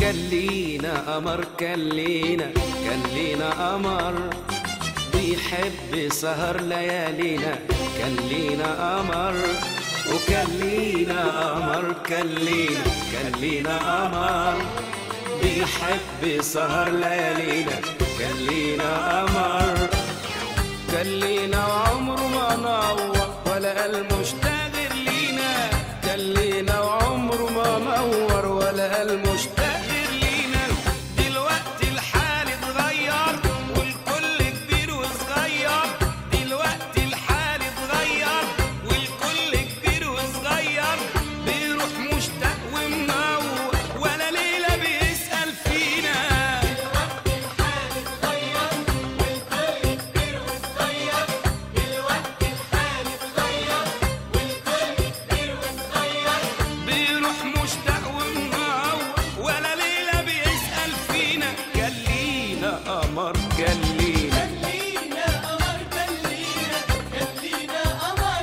لينا قمر، كان لينا قمر بيحب سهر ليالينا، كان لينا قمر وكان لينا قمر، كان لينا قمر بيحب سهر ليالينا، كان لينا قمر، كان لينا وعمره ما نور ولا قال مشتاق غير لينا، كان لينا وعمره ما نور ولا قال مشتاق غير لينا. دلوقتي الحال اتغير والكل كبير وصغير، دلوقتي الحال اتغير والكل كبير وصغير، بيروح مشتاق ومنور ولا ليلة بيسأل فينا. دلوقتي الحال اتغير والكل كبير وصغير، دلوقتي الحال اتغير والكل كبير وصغير، بيروح مشتاق ومنور ولا ليلة بيسأل فينا. كان لينا قمر، كان لينا كان لينا قمر، كان لينا قمر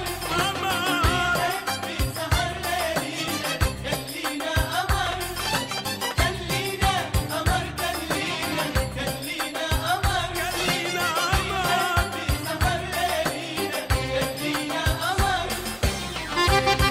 بيحب سهر ليالينا، كان لينا قمر، كان لينا قمر، كان لينا قمر كان لينا قمر. بيحب سهر ليالينا، كان لينا قمر.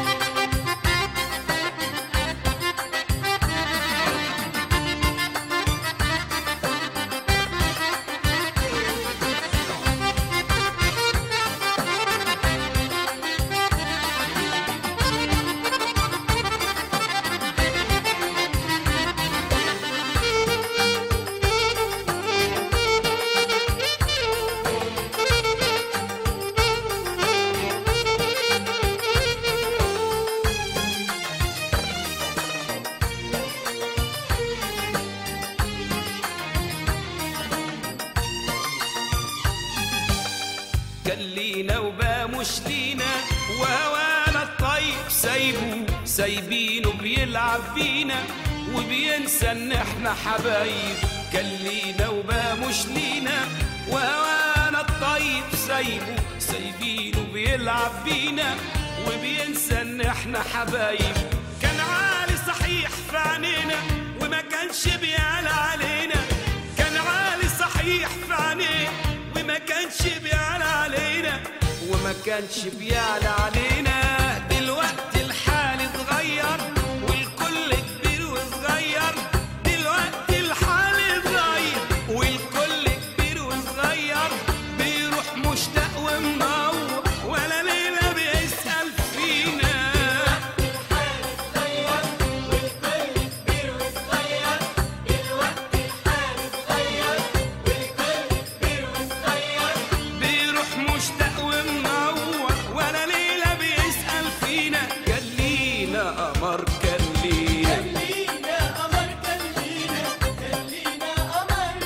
كان لينا وبقى مش لينا، وهوانا الطيب سايبينه بيلعب بينا وبينسى ان احنا حبايب. كان لينا وبقى مش لينا، وهوانا الطيب سايبينه بيلعب بينا وبينسى ان احنا حبايب. كان عالي صحيح في عينينا وما كانش بيعلى علينا، كان عالي صحيح في عينينا وما كانش بيعلى علينا، وما كانش بيعلى علينا. دلوقتي الحال اتغير والكل كبير وصغير، دلوقتي الحال اتغير والكل كبير وصغير، بيروح مشتاق ومنور ولا ليلة بيسأل فينا. الحال اتغير والكل كبير وصغير، دلوقتي الحال اتغير والكل كبير وصغير، بيروح مشتاق ومنور ولا ليلة بيسأل فينا. كان لينا قمر، كان لينا كان لينا قمر، كان لينا قمر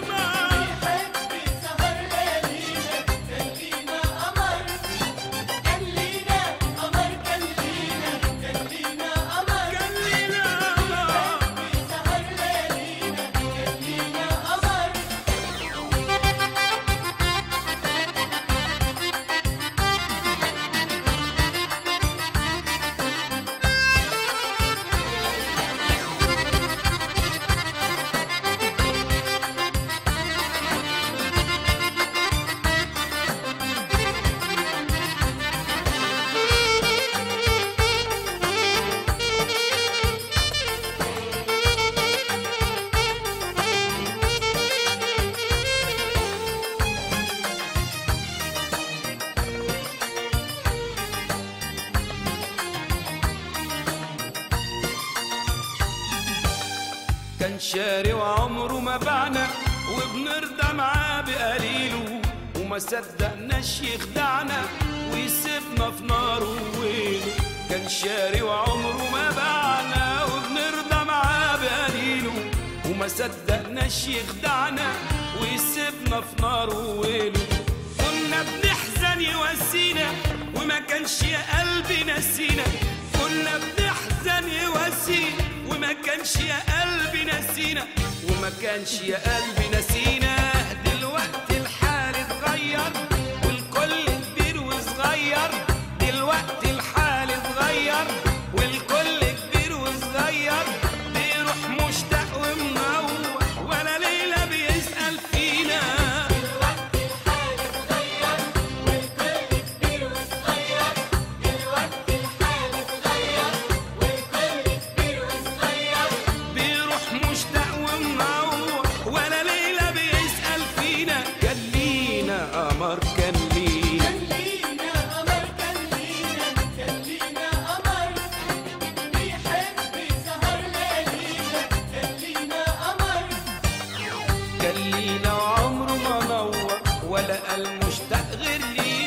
بيحب سهر ليالينا، كان لينا قمر، كان لينا قمر، كان لينا قمر كان لينا قمر. بيحب سهر ليالينا، كان لينا قمر. كان شاري وعمره ما باعنا وبنرضى معاه بقليله، وما صدقناش يخدعنا ويسيبنا في ناره وويله. كان شاري وعمره ما باعنا وبنرضى معاه بقليله، وما صدقناش يخدعنا ويسيبنا في ناره وويله. كنا بنحزن يواسينا وما كانش يا قلبي نسينا، كنا بنحزن يواسينا وما كانش يا قلبي نسينا، وما كانش يا قلبي نسينا. دلوقتي الحال اتغير والكل كبير وصغير، دلوقتي الحال اتغير والكل كبير وصغير، بيروح مشتاق ولا قال مشتاق غير لينا.